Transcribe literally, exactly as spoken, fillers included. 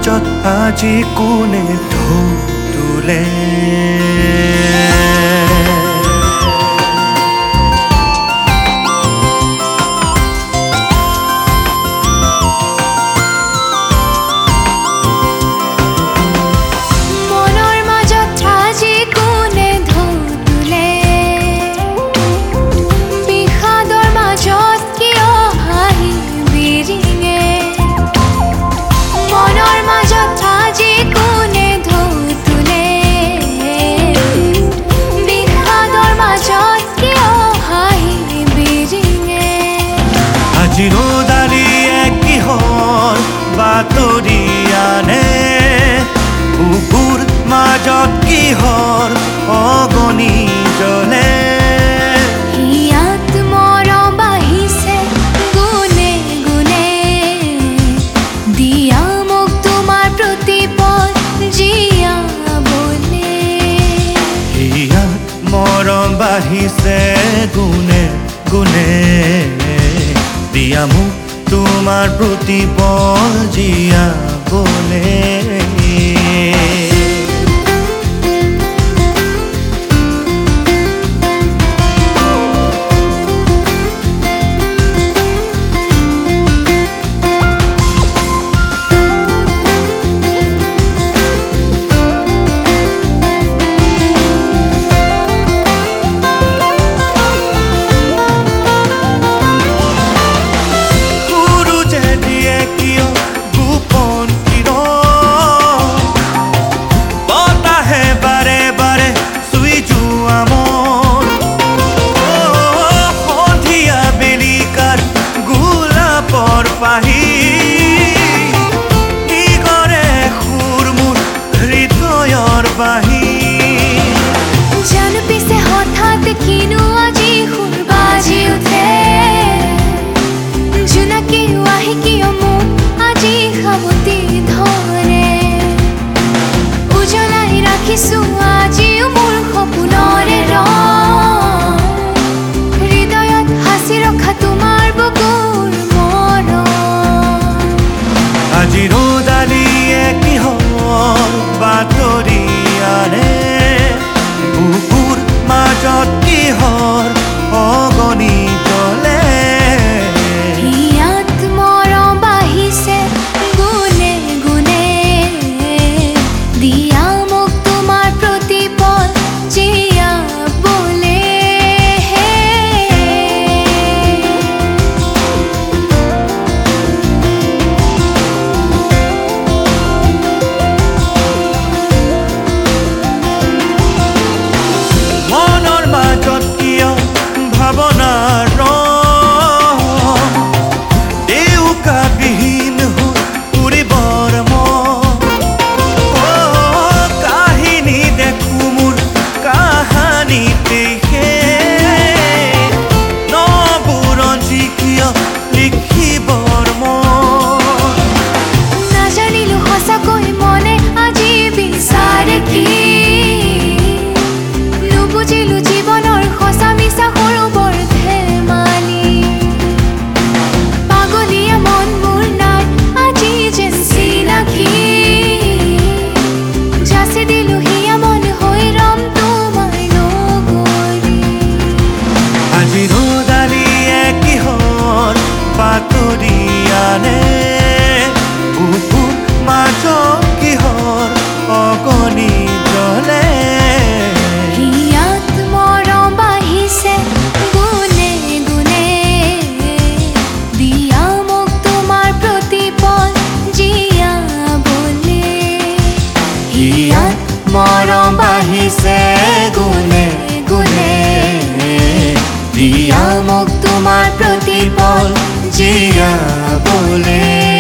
মাজত আজি কোনে ঢৌ তুলে চিৰদালিয়ে কিহৰ বাতৰি আনে বুকুৰ মাজত কিহৰ অগনি জ্বলে হিয়াত মৰম বাঢ়িছে গুণে গুণে দিয়া মোক তোমাৰ প্ৰতিপল জীয়াবলে হিয়াত মৰম বাঢ়িছে গুণে গুণে দিয়া মোক তোমাৰ প্ৰতিপল জীয়াবলে জানো পিছে হঠাৎ কিনো আজি সুৰ বাজি উঠে জোনাকী আহি কিয় মোক আজি সাৱটি ধৰে উজলাই ৰাখিছো আজিও মোৰ সপোনৰে ৰং হৃদয়ত সাঁচি ৰখা তোমাৰ বুকুৰ মৰম আজি ৰ'দালিয়ে কিহৰ বাতৰি আনে বুকুৰ মাজত কিহৰ অগনি জ্বলে হিয়াত মৰম বাঢ়িছে গুণে গুণে দিয়া মোক তোমাৰ প্ৰতিপল জীয়াবলে ভাৱনাৰ দেউকাবিহীন উৰিবৰ কাহিনী দেখো মোৰ কাহানীতে নবুৰঞ্জী কিয় লিখিবৰ নাজানিলো সঁচাকৈ মনে আজি বিচাৰে কি নুবুজিলো জীৱনৰ সঁচা মিছা সৰু বৰ ধেমালি পাগলীয়া মন মোৰ নাই আজি যেন চিনাকি যাচি দিলো হিয়া মন হৈ ৰম তোমাৰ লগৰী আজি ৰ'দালিয়ে কিহৰ বাতৰি আনে বুকুৰ মাজত কিহৰ অগনি জ্বলে হিয়াত মৰম বাঢ়িছে গুণে গুণে দিয়া মোক তোমাৰ প্ৰতিপল জীয়াবলে হিয়াত মৰম বাঢ়িছে গুণে গুণে দিয়া মোক তোমাৰ প্ৰতিপল জীয়াবলে